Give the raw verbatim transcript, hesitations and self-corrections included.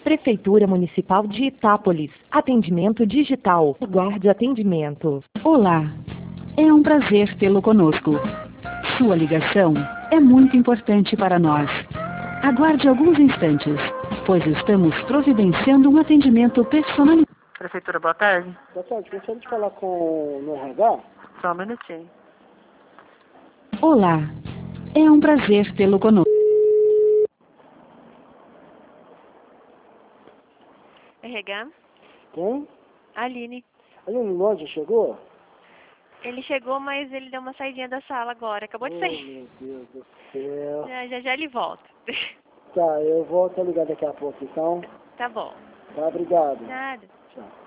Prefeitura Municipal de Itápolis. Atendimento digital. Aguarde atendimento. Olá. É um prazer tê-lo conosco. Sua ligação é muito importante para nós. Aguarde alguns instantes, pois estamos providenciando um atendimento personalizado. Prefeitura, boa tarde. Boa tarde, gostaria de falar com no R H? Só um minutinho. Olá. É um prazer tê-lo conosco. R H? Quem? Aline. Aline Lodge chegou? Ele chegou, mas ele deu uma saidinha da sala agora. Acabou de Oh, sair. meu Deus do céu. Já, já já ele volta. Tá, eu volto a ligar daqui a pouco, então. Tá bom. Tá, obrigado. Nada. Tchau.